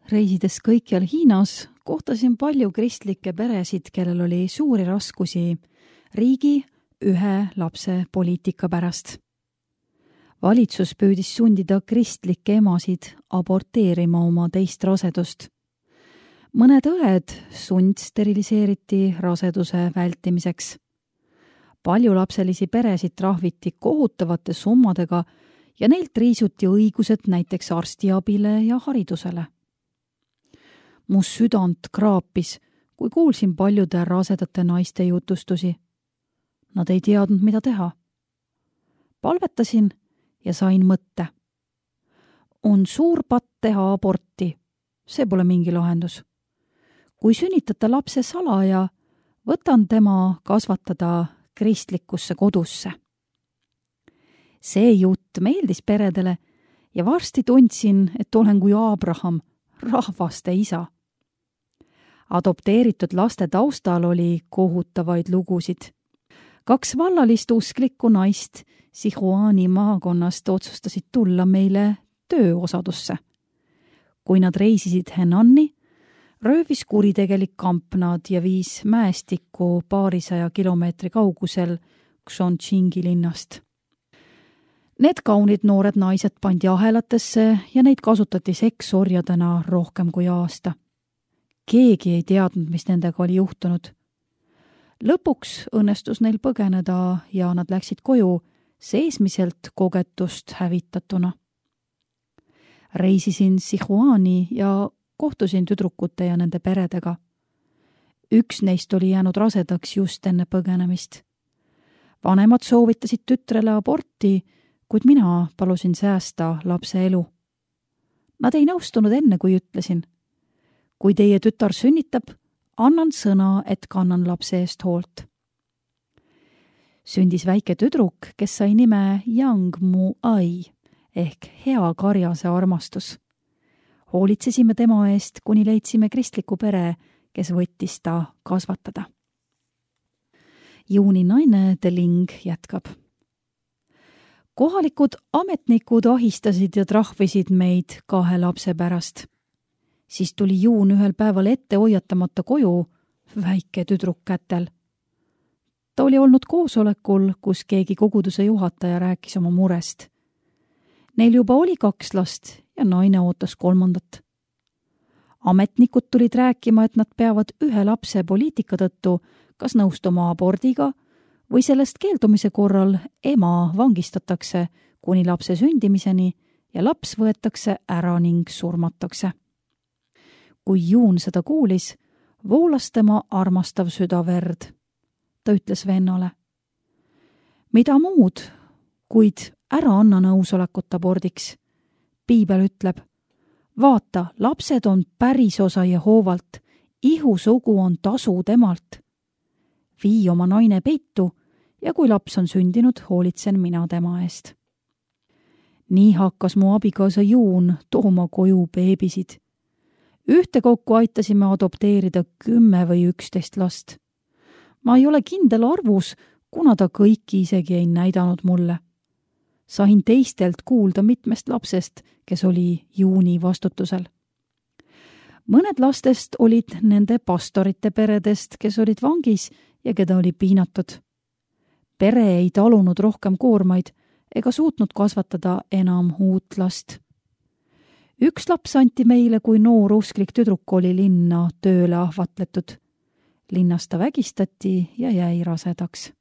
Reisides kõikjal Hiinas kohtasin palju kristlikke peresid, kellel oli suuri raskusi riigi ühe lapse poliitika pärast. Valitsus püüdis sundida kristlikke emasid aborteerima oma teist rasedust. Mõned õed sundsteriliseeriti raseduse vältimiseks. Paljulapselisi peresid trahviti kohutavate summadega ja neilt riisuti õigused näiteks arstiabile ja haridusele. Mu südant kraapis, kui kuulsin paljude rasedate naiste jutustusi. Nad ei teadnud, mida teha. Palvetasin ja sain mõtte. On suur patt teha aborti. See pole mingi lahendus. Kui sünnitada lapse salaja, võtan tema kasvatada kristlikusse kodusse. See jutt meeldis peredele ja varsti tundsin, et olen kui Abraham, rahvaste isa. Adopteeritud laste taustal oli kohutavaid lugusid. 2 vallalist usklikku naist Sichuani maakonnast otsustasid tulla meile tööosadusse. Kui nad reisisid Henanni, röövis kuritegelik kamp nad ja viis mäestikku 200 kilomeetri kaugusel Chongqingi linnast. Need kaunid noored naised pandi ahelatesse ja neid kasutati seksorjadena rohkem kui aasta. Keegi ei teadnud, mis nendega oli juhtunud. Lõpuks õnnestus neil põgeneda ja nad läksid koju seesmiselt kogetust hävitatuna. Reisisin Sichuani ja kohtusin tüdrukute ja nende peredega. Üks neist oli jäänud rasedaks just enne põgenemist. Vanemad soovitasid tütrele aborti, kuid mina palusin säästa lapse elu. Nad ei nõustunud enne, kui ütlesin. Kui teie tütar sünnitab, annan sõna, et kannan lapse eest hoolt. Sündis väike tüdruk, kes sai nime Yang Mu Ai ehk hea karjase armastus. Hoolitsesime tema eest, kuni leidsime kristliku pere, kes võttis ta kasvatada. Juuni naine De Ling jätkab. Kohalikud ametnikud ahistasid ja trahvisid meid 2 lapse pärast. Siis tuli Juun ühel päeval ette hoiatamata koju, väike tüdruk kätel. Ta oli olnud koosolekul, kus keegi koguduse juhataja rääkis oma murest. Neil juba oli 2 last ja naine ootas 3. Ametnikud tulid rääkima, et nad peavad 1 lapse poliitika tõttu kas nõustuma abordiga või sellest keeldumise korral ema vangistatakse kuni lapse sündimiseni ja laps võetakse ära ning surmatakse. Kui Juun seda kuulis, voolas tema armastav süda verd. Ta ütles vennale. Mida muud, kuid ära anna nõusolekut abordiks. Piibel ütleb, vaata, lapsed on päris osa Jehoovalt, ihusugu on tasu temalt. Vii oma naine peitu ja kui laps on sündinud, hoolitsen mina tema eest. Nii hakkas mu abikaasa Juun tooma koju beebisid. Ühtekokku aitasime adopteerida 10 või 11 last. Ma ei ole kindel arvus, kuna ta kõiki isegi ei näidanud mulle. Sain teistelt kuulda mitmest lapsest, kes oli Juuni vastutusel. Mõned lastest olid nende pastorite peredest, kes olid vangis ja keda oli piinatud. Pere ei talunud rohkem koormaid ega suutnud kasvatada enam uut last. 1 laps anti meile, kui noor usklik tüdruk oli linna tööle ahvatletud. Linnas ta vägistati ja jäi rasedaks.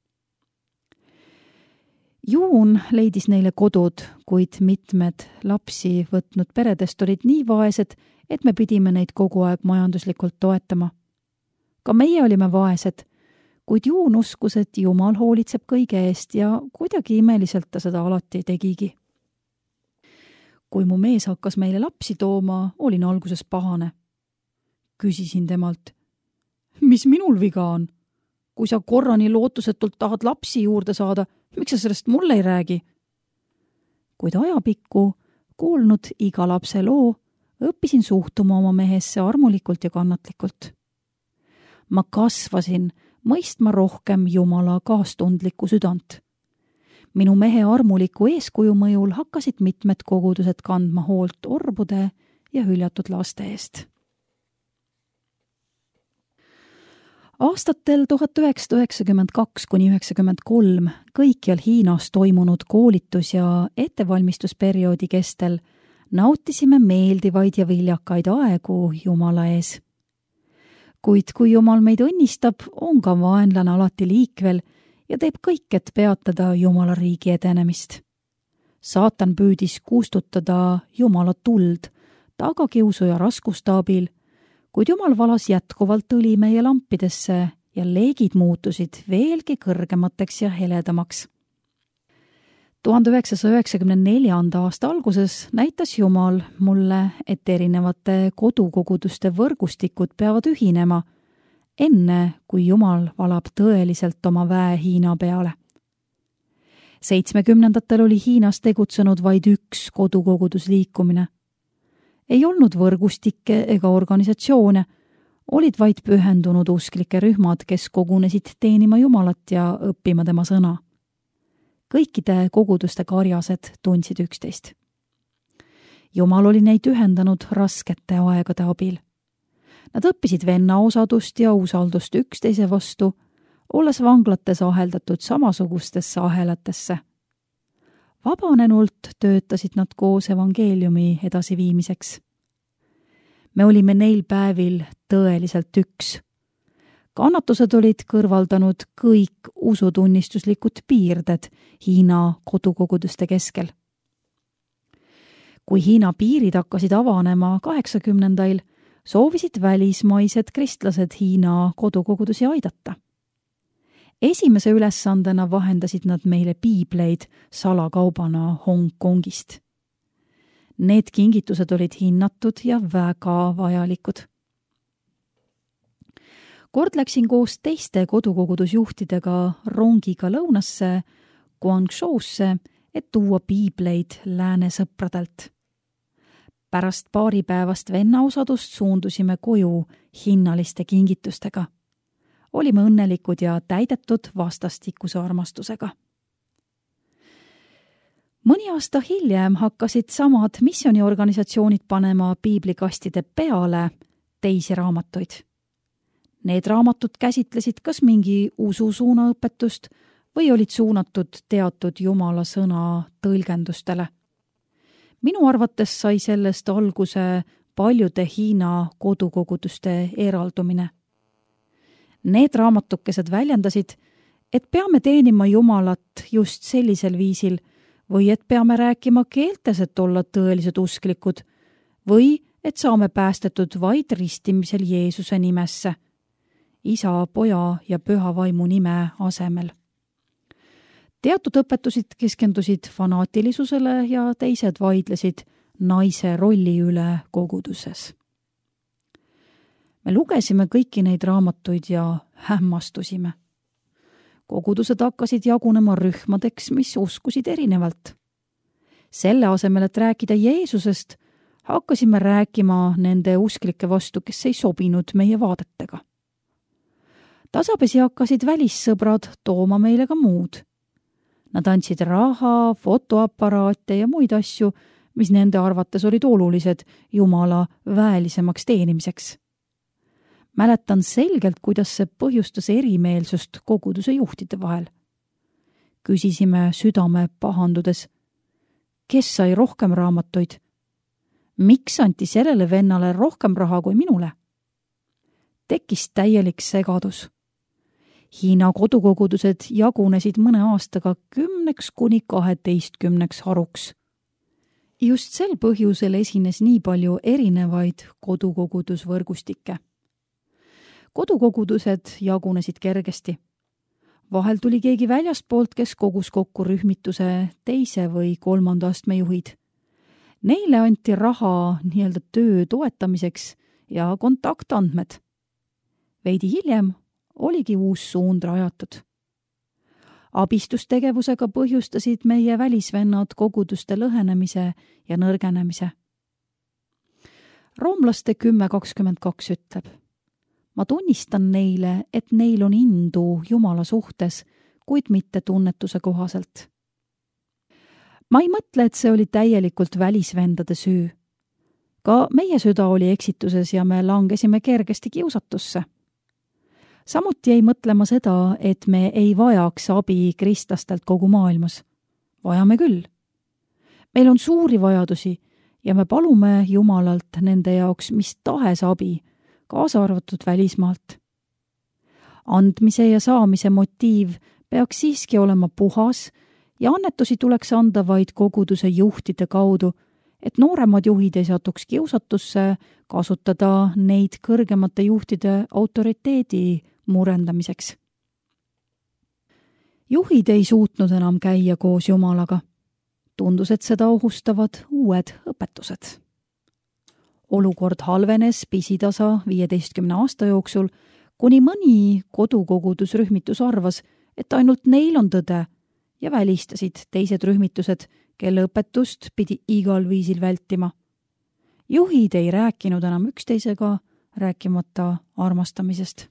Juun leidis neile kodud, kuid mitmed lapsi võtnud peredest olid nii vaesed, et me pidime neid kogu aeg majanduslikult toetama. Ka meie olime vaesed, kuid Juun uskus, et Jumal hoolitseb kõige eest ja kuidagi imeliselt ta seda alati tegigi. Kui mu mees hakkas meile lapsi tooma, olin alguses pahane. Küsisin temalt, mis minul viga on? Kui sa korra nii lootusetult tahad lapsi juurde saada, miks sa sellest mulle ei räägi? Kuid ajapikku, kuulnud iga lapse loo, õppisin suhtuma oma mehesse armulikult ja kannatlikult. Ma kasvasin, mõistma rohkem Jumala kaastundlikku südant. Minu mehe armuliku eeskuju mõjul hakkasid mitmed kogudused kandma hoolt orbude ja hüljatud laste eest. Aastatel 1992–1993 kõikjal Hiinas toimunud koolitus- ja ettevalmistusperioodi kestel nautisime meeldivaid ja viljakaid aegu Jumala ees. Kuid kui Jumal meid õnnistab, on ka vaenlane alati liikvel ja teeb kõik, et peatada Jumala riigi edenemist. Saatan püüdis kustutada Jumala tuld tagakiusu ja raskuste abil, kuid Jumal valas jätkuvalt õli meie lampidesse ja leegid muutusid veelgi kõrgemateks ja heledamaks. 1994. aasta alguses näitas Jumal mulle, et erinevate kodukoguduste võrgustikud peavad ühinema, enne kui Jumal valab tõeliselt oma väe Hiina peale. 70-ndatel oli Hiinas tegutsenud vaid üks kodukogudusliikumine. Ei olnud võrgustikke ega organisatsioone, olid vaid pühendunud usklike rühmad, kes kogunesid teenima Jumalat ja õppima tema sõna. Kõikide koguduste karjased tundsid üksteist. Jumal oli neid ühendanud raskete aegade abil. Nad õppisid vennaosadust ja usaldust üksteise vastu, olles vanglates aheldatud samasugustesse ahelatesse. Vabanenult töötasid nad koos evangeeliumi edasiviimiseks. Me olime neil päevil tõeliselt üks. Kannatused olid kõrvaldanud kõik usutunnistuslikud piirded Hiina kodukoguduste keskel. Kui Hiina piirid hakkasid avanema 80-ndail, soovisid välismaised kristlased Hiina kodukogudusi aidata. Esimese ülesandena vahendasid nad meile piibleid salakaubana Hongkongist. Need kingitused olid hinnatud ja väga vajalikud. Kord läksin koos teiste kodukogudusjuhtidega rongiga lõunasse Guangzhousse, et tuua piibleid lääne sõpradelt. Pärast paaripäevast vennaosadust suundusime koju hinnaliste kingitustega. Olime õnnelikud ja täidetud vastastikuse armastusega. Mõni aasta hiljem hakkasid samad missiooniorganisatsioonid panema piiblikastide peale teisi raamatuid. Need raamatud käsitlesid kas mingi ususuunaõpetust või olid suunatud teatud Jumala sõna tõlgendustele. Minu arvates sai sellest alguse paljude Hiina kodukoguduste eraldumine. Need raamatukesed väljendasid, et peame teenima Jumalat just sellisel viisil või et peame rääkima keeltes, et olla tõelised usklikud või et saame päästetud vaid ristimisel Jeesuse nimesse, Isa, Poja ja Püha Vaimu nime asemel. Teatud õpetusid keskendusid fanaatilisusele ja teised vaidlesid naise rolli üle koguduses. Me lugesime kõiki neid raamatuid ja hämmastusime. Kogudused hakkasid jagunema rühmadeks, mis uskusid erinevalt. Selle asemel, et rääkida Jeesusest, hakkasime rääkima nende usklike vastu, kes ei sobinud meie vaadetega. Tasapisi hakkasid välissõbrad tooma meile ka muud. Nad andsid raha, fotoaparaate ja muid asju, mis nende arvates olid olulised Jumala väelisemaks teenimiseks. Mäletan selgelt, kuidas see põhjustas erimeelsust koguduse juhtide vahel. Küsisime südame pahandudes, kes sai rohkem raamatuid? Miks anti sellele vennale rohkem raha kui minule? Tekkis täielik segadus. Hiina kodukogudused jagunesid mõne aastaga 10–12 haruks. Just sel põhjusel esines nii palju erinevaid kodukogudusvõrgustikke. Kodukogudused jagunesid kergesti. Vahel tuli keegi väljastpoolt, kes kogus kokku rühmituse teise või kolmanda astme juhid. Neile anti raha nii-öelda töö toetamiseks ja kontaktandmed. Veidi hiljem oligi uus suund rajatud. Abistustegevusega põhjustasid meie välisvennad koguduste lõhenemise ja nõrgenemise. Roomlaste 10:22 ütleb: ma tunnistan neile, et neil on indu Jumala suhtes, kuid mitte tunnetuse kohaselt. Ma ei mõtle, et see oli täielikult välisvendade süü. Ka meie süda oli eksituses ja me langesime kergesti kiusatusse. Samuti jäi mõtlema seda, et me ei vajaks abi kristlastelt kogu maailmas. Vajame küll. Meil on suuri vajadusi ja me palume Jumalalt nende jaoks mis tahes abi, kaasa arvatud välismaalt. Andmise ja saamise motiiv peaks siiski olema puhas ja annetusi tuleks anda vaid koguduse juhtide kaudu, et nooremad juhid ei satuks kiusatusse kasutada neid kõrgemate juhtide autoriteedi murendamiseks. Juhid ei suutnud enam käia koos Jumalaga. Tundus, et seda ohustavad uued õpetused. Olukord halvenes pisitasa 15 aasta jooksul, kuni mõni kodukogudusrühmitus arvas, et ainult neil on tõde ja välistasid teised rühmitused, kelle õpetust pidi igal viisil vältima. Juhid ei rääkinud enam üksteisega, rääkimata armastamisest.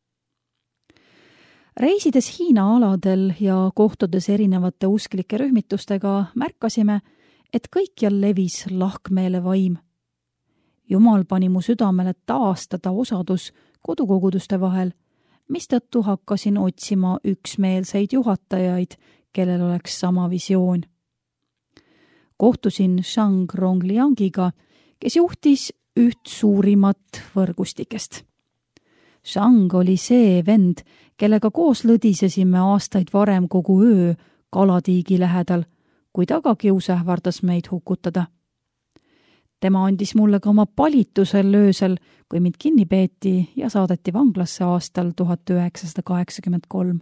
Reisides Hiina aladel ja kohtudes erinevate usklike rühmitustega märkasime, et kõikjal levis lahkmeele vaim. Jumal pani mu südamele taastada osadus kodukoguduste vahel, mistõttu hakkasin otsima üksmeelseid juhatajaid, kellel oleks sama visioon. Kohtusin Shang Rongliangiga, kes juhtis üht suurimat võrgustikest. Shang oli see vend, kellega koos lõdisesime aastaid varem kogu öö kalatiigi lähedal, kui tagakius ähvardas meid hukutada. Tema andis mulle ka oma palitusel öösel, kui mind kinni peeti ja saadeti vanglasse aastal 1983.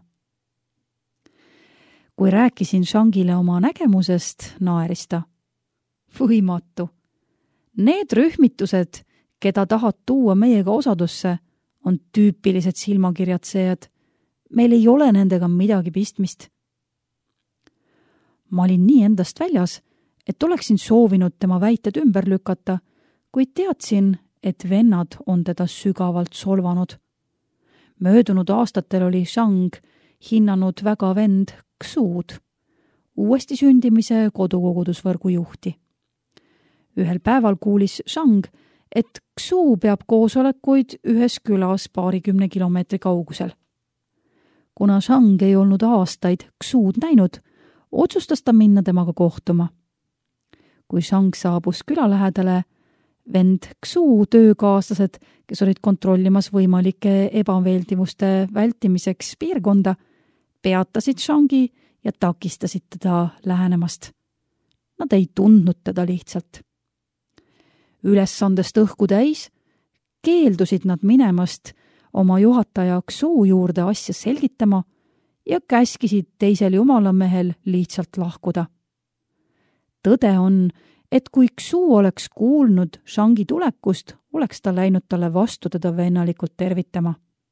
Kui rääkisin Shangile oma nägemusest, naeris ta. Võimatu. Need rühmitused, keda tahad tuua meiega osadusse, on tüüpilised silmakirjatsejad. Meil ei ole nendega midagi pistmist. Ma olin nii endast väljas, et oleksin soovinud tema väited ümber lükata, kuid teadsin, et vennad on teda sügavalt solvanud. Möödunud aastatel oli Shang hinnanud väga vend Xud, uuesti sündimise kodukogudusvõrgu juhti. Ühel päeval kuulis Shang, et Xu peab koosolekuid ühes külas 20 kilomeetri kaugusel. Kuna Shang ei olnud aastaid Xud näinud, otsustas ta minna temaga kohtuma. Kui Shang saabus küla lähedale, vend Xu töökaaslased, kes olid kontrollimas võimalike ebameeldivuste vältimiseks piirkonda, peatasid Shangi ja takistasid teda lähenemast. Nad ei tundnud teda lihtsalt. Ülesandest õhku täis, keeldusid nad minemast oma juhataja Xu juurde asja selgitama ja käskisid teisel jumalamehel lihtsalt lahkuda. Tõde on, et kui Xu oleks kuulnud Shangi tulekust, oleks ta läinud talle vastu teda vennalikult tervitama.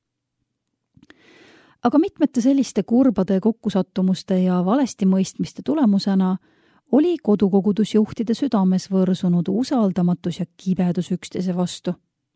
Aga mitmete selliste kurbade kokkusattumuste ja valesti mõistmiste tulemusena oli kodukogudusjuhtide südames võrsunud usaldamatus ja kibedus üksteise vastu.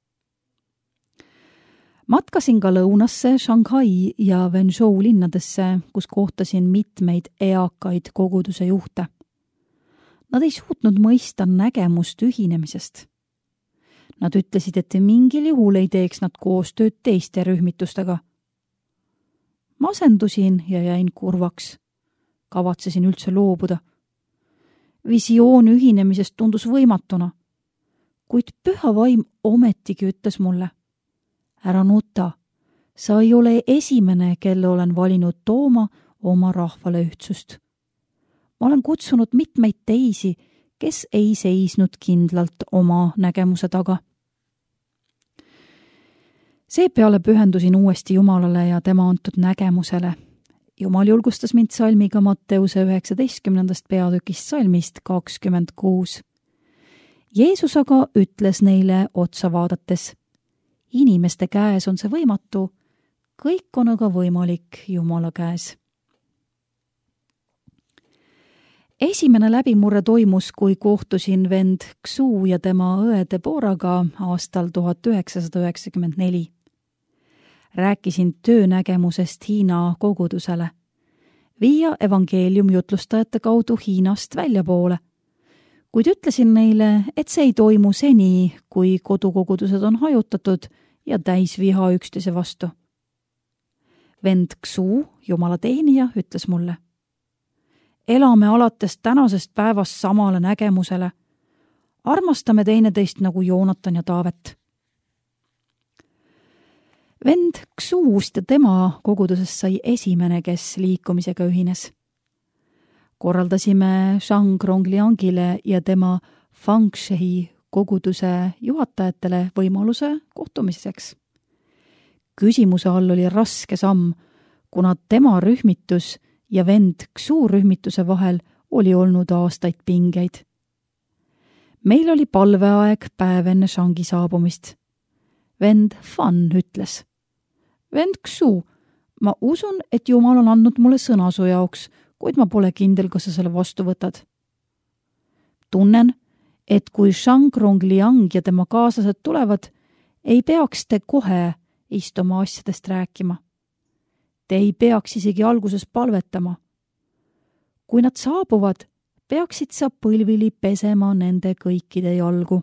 Matkasin ka lõunasse Shanghai ja Wenzhou linnadesse, kus kohtasin mitmeid eakaid koguduse juhte. Nad ei suutnud mõista nägemust ühinemisest. Nad ütlesid, et mingil juhul ei teeks nad koostööd teiste rühmitustega. Masendusin ja jäin kurvaks. Kavatsesin üldse loobuda. Visioon ühinemisest tundus võimatuna, kuid püha vaim ometigi ütles mulle: ära nuta, sa ei ole esimene, kelle olen valinud tooma oma rahvale ühtsust. Ma olen kutsunud mitmeid teisi, kes ei seisnud kindlalt oma nägemuse taga. Seepeale pühendusin uuesti Jumalale ja tema antud nägemusele. Jumal julgustas mind salmiga Matteuse 19. peatükist salmist 26. Jeesus aga ütles neile otsa vaadates: inimeste käes on see võimatu, kõik on aga võimalik Jumala käes. Esimene läbimurre toimus, kui kohtusin vend Xu ja tema õe Deboraga aastal 1994. Rääkisin töönägemusest Hiina kogudusele. Viia evangeelium jutlustajate kaudu Hiinast väljapoole. kuid ütlesin neile, et see ei toimu seni, kui kodukogudused on hajutatud ja täis viha üksteise vastu. Vend Xu, jumala teenija, ütles mulle: elame alates tänasest päevast samale nägemusele. Armastame teineteist nagu Joonatan ja Taavet. Vend Xuust ja tema kogudusest sai esimene, kes liikumisega ühines. Korraldasime Shang Rongliangile ja tema Fangshehi koguduse juhatajatele võimaluse kohtumiseks. Küsimuse all oli raske samm, kuna tema rühmitus ja vend Xu rühmituse vahel oli olnud aastaid pingeid. Meil oli palveaeg päev enne Shangi saabumist. Vend Fan ütles: vend Xu, ma usun, et Jumal on andnud mulle sõna su jaoks, kuid ma pole kindel, kas sa selle vastu võtad. Tunnen, et kui Shang Rongliang ja tema kaaslased tulevad, ei peaks te kohe istuma asjadest rääkima. Te ei peaks isegi alguses palvetama. Kui nad saabuvad, peaksid sa põlvili pesema nende kõikide jalgu.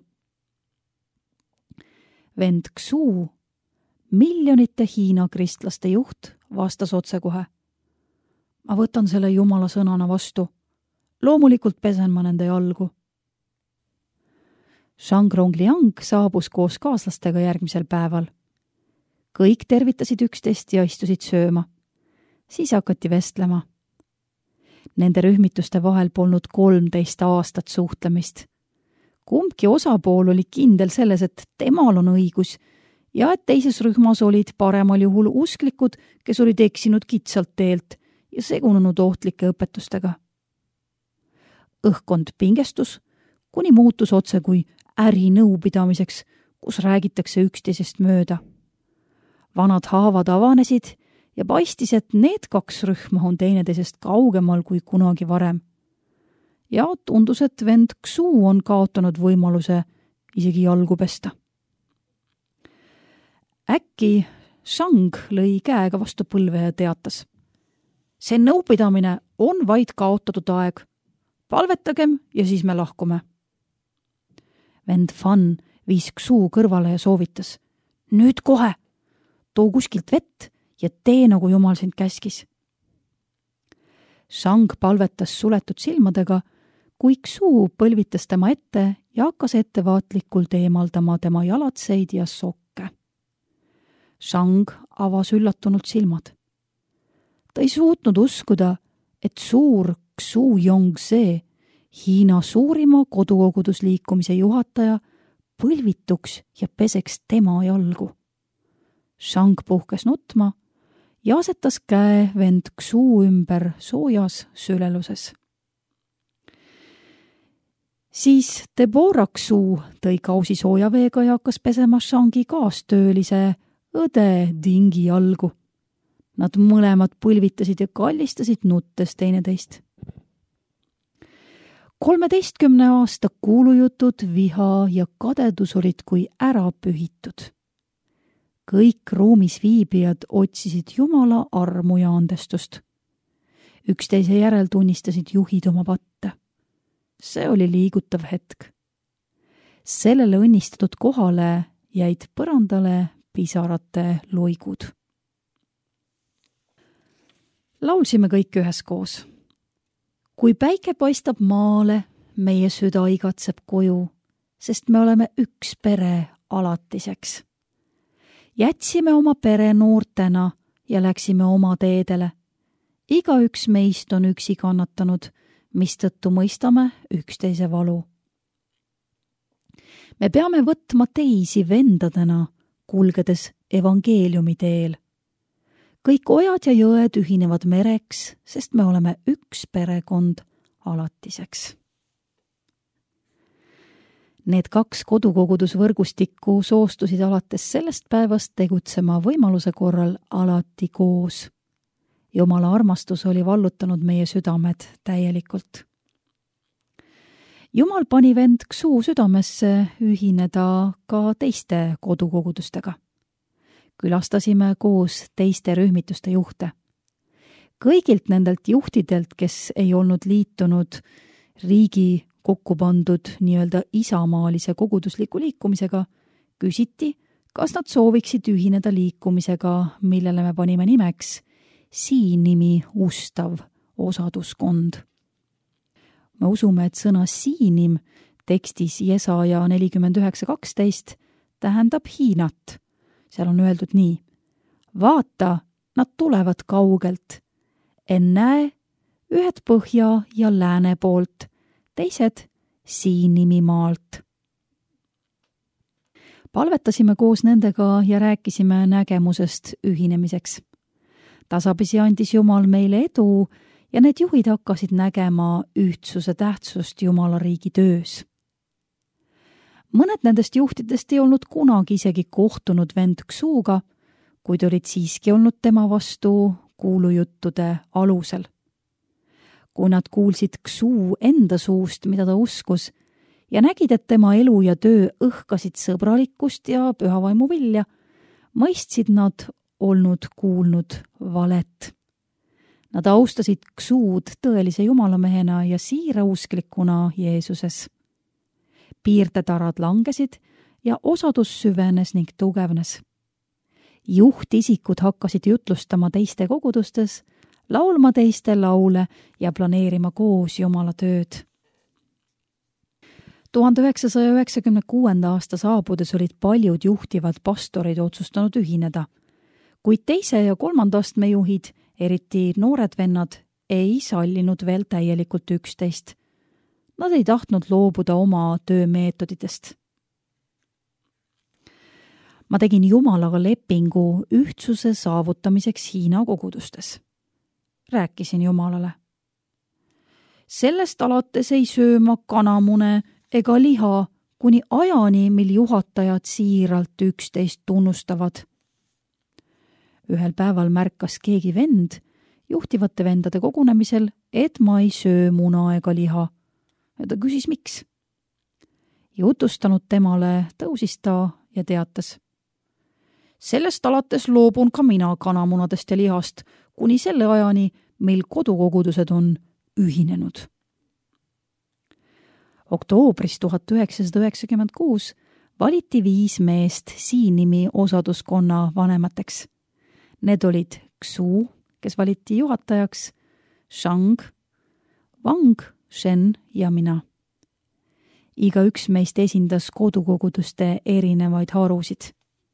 Vend Xu, miljonite Hiina kristlaste juht, vastas otsekohe: ma võtan selle Jumala sõnana vastu. Loomulikult pesen ma nende jalgu. Shang Rongliang saabus koos kaaslastega järgmisel päeval. Kõik tervitasid üksteist ja istusid sööma. Siis hakati vestlema. Nende rühmituste vahel polnud 13 aastat suhtlemist. Kumbki osapool oli kindel selles, et temal on õigus ja et teises rühmas olid paremal juhul usklikud, kes olid eksinud kitsalt teelt ja segunenud ohtlike õpetustega. Õhkkond pingestus, kuni muutus otse kui ärinõupidamiseks, kus räägitakse üksteisest mööda. Vanad haavad avanesid ja paistis, et need kaks rühma on teineteisest kaugemal kui kunagi varem. Ja tundus, et vend Xu on kaotanud võimaluse isegi jalgu pesta. Äkki Shang lõi käega vastu põlve ja teatas: see nõupidamine on vaid kaotatud aeg. Palvetagem ja siis me lahkume. Vend Fan viis Xu kõrvale ja soovitas: nüüd kohe, too kuskilt vett ja tee, nagu Jumal sind käskis. Shang palvetas suletud silmadega, kui Xu põlvitas tema ette ja hakkas ettevaatlikult eemaldama tema jalatseid ja sokke. Shang avas üllatunult silmad. Ta ei suutnud uskuda, et suur Xu Yongze, Hiina suurima kodukogudusliikumise juhataja, põlvituks ja peseks tema jalgu. Shang puhkes nutma ja asetas käe vend Xu ümber soojas süleluses. Siis Deborah Xu tõi kausi sooja veega ja hakkas pesema Shangi kaastöölise õde Dingi jalgu. Nad mõlemad põlvitasid ja kallistasid nuttes teineteist. 13 aasta kuulujutud, viha ja kadedus olid kui ära pühitud. Kõik ruumis viibijad otsisid Jumala armu ja andestust. Üksteise järel tunnistasid juhid oma patte. See oli liigutav hetk. Sellele õnnistatud kohale jäid põrandale pisarate loigud. Laulsime kõik üheskoos. Kui päike paistab maale, meie süda igatseb koju, sest me oleme üks pere alatiseks. Jätsime oma pere noortena ja läksime oma teedele. Igaüks meist on üksi kannatanud, mistõttu mõistame üksteise valu. Me peame võtma teisi vendadena, kulgedes evangeeliumi teel. Kõik ojad ja jõed ühinevad mereks, sest me oleme üks perekond alatiseks. Need kaks kodukogudusvõrgustikku soostusid alates sellest päevast tegutsema võimaluse korral alati koos. Jumala armastus oli vallutanud meie südamed täielikult. Jumal pani vend Xu südamesse ühineda ka teiste kodukogudustega. Külastasime koos teiste rühmituste juhte. Kõigilt nendelt juhtidelt, kes ei olnud liitunud riigi kokku pandud nii-öelda isamaalise kogudusliku liikumisega, küsiti, kas nad sooviksid ühineda liikumisega, millele me panime nimeks siinimi ustav osaduskond. Me usume, et sõna siinim tekstis Jesaja 49:12 tähendab Hiinat. Seal on öeldud nii: vaata, nad tulevad kaugelt. Ennäe, ühed põhja ja lääne poolt, teised siinimi maalt. Palvetasime koos nendega ja rääkisime nägemusest ühinemiseks. Tasapisi andis Jumal meile edu ja need juhid hakkasid nägema ühtsuse tähtsust Jumala riigi töös. Mõned nendest juhtidest ei olnud kunagi isegi kohtunud vend Xuga, kuid olid siiski olnud tema vastu kuulujuttude alusel. Kui nad kuulsid Xu enda suust, mida ta uskus, ja nägid, et tema elu ja töö õhkasid sõbralikkust ja pühavaimu vilja, mõistsid nad olnud kuulnud valet. Nad austasid Xud tõelise jumalamehena ja siirausklikuna Jeesuses. Piirdetarad langesid ja osadus süvenes ning tugevnes. Juhtisikud hakkasid jutlustama teiste kogudustes, laulma teiste laule ja planeerima koos Jumala tööd. 1996. aasta saabudes olid paljud juhtivad pastorid otsustanud ühineda, kuid teise ja kolmanda astme juhid, eriti noored vennad, ei sallinud veel täielikult üksteist. Nad ei tahtnud loobuda oma töömeetoditest. Ma tegin Jumalaga lepingu ühtsuse saavutamiseks Hiina kogudustes. Rääkisin Jumalale. Sellest alates ei söö ma kanamune ega liha, kuni ajani, mil juhatajad siiralt üksteist tunnustavad. Ühel päeval märkas keegi vend juhtivate vendade kogunemisel, et ma ei söö muna ega liha. Ja ta küsis, miks. Jutustanud temale tõusis ta ja teatas: sellest alates loobun ka mina kanamunadest ja lihast, kuni selle ajani, mil kodukogudused on ühinenud. Oktoobris 1996 valiti 5 meest siinimi osaduskonna vanemateks. Need olid Xu, kes valiti juhatajaks, Shang, Wang, Shen ja mina. Igaüks meist esindas kodukoguduste erinevaid harusid.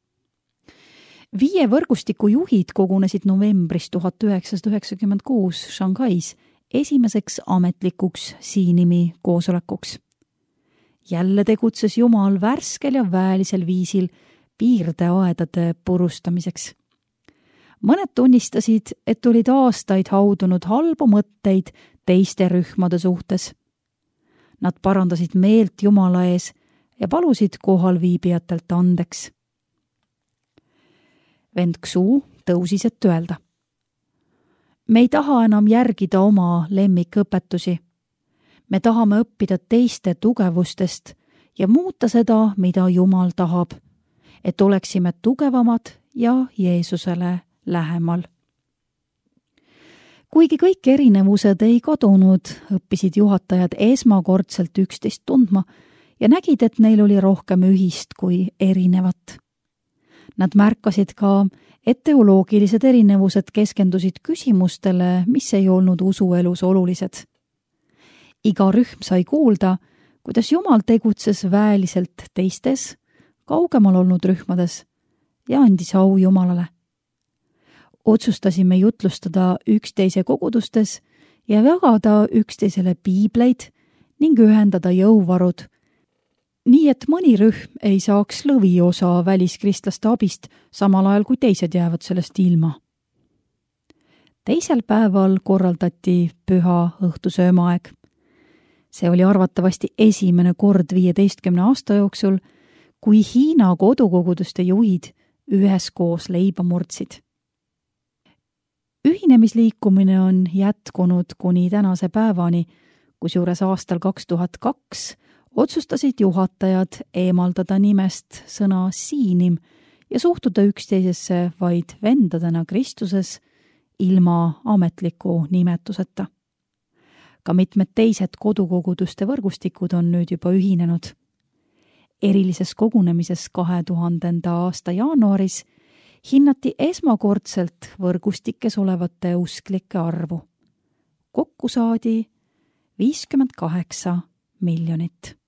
5 võrgustiku juhid kogunesid novembris 1996 Shanghais esimeseks ametlikuks siinimi koosolekuks. Jälle tegutses Jumal värskel ja väelisel viisil piirdeaedade purustamiseks. Mõned tunnistasid, et olid aastaid haudunud halbu mõtteid teiste rühmade suhtes. Nad parandasid meelt Jumala ees ja palusid kohalviibijatelt andeks. Vend Xu tõusis, et öelda: me ei taha enam järgida oma lemmikõpetusi. Me tahame õppida teiste tugevustest ja muuta seda, mida Jumal tahab, et oleksime tugevamad ja Jeesusele lähemal. Kuigi kõik erinevused ei kadunud, õppisid juhatajad esmakordselt üksteist tundma ja nägid, et neil oli rohkem ühist kui erinevat. Nad märkasid ka, et teoloogilised erinevused keskendusid küsimustele, mis ei olnud usuelus olulised. Iga rühm sai kuulda, kuidas Jumal tegutses väeliselt teistes, kaugemal olnud rühmades ja andis au Jumalale. Otsustasime jutlustada üksteise kogudustes ja jagada üksteisele piibleid ning ühendada jõuvarud, nii et mõni rühm ei saaks lõviosa väliskristlaste abist, samal ajal kui teised jäävad sellest ilma. Teisel päeval korraldati püha õhtusöömaaeg. See oli arvatavasti esimene kord 15 aasta jooksul, kui Hiina kodukoguduste juhid üheskoos leiba murdsid. Ühinemisliikumine on jätkunud kuni tänase päevani, kusjuures aastal 2002 otsustasid juhatajad eemaldada nimest sõna siinim ja suhtuda üksteisesse vaid vendadena Kristuses ilma ametliku nimetuseta. Ka mitmed teised kodukoguduste võrgustikud on nüüd juba ühinenud. Erilises kogunemises 2000. aasta jaanuaris hinnati esmakordselt võrgustikes olevate usklike arvu. Kokku saadi 58 miljonit.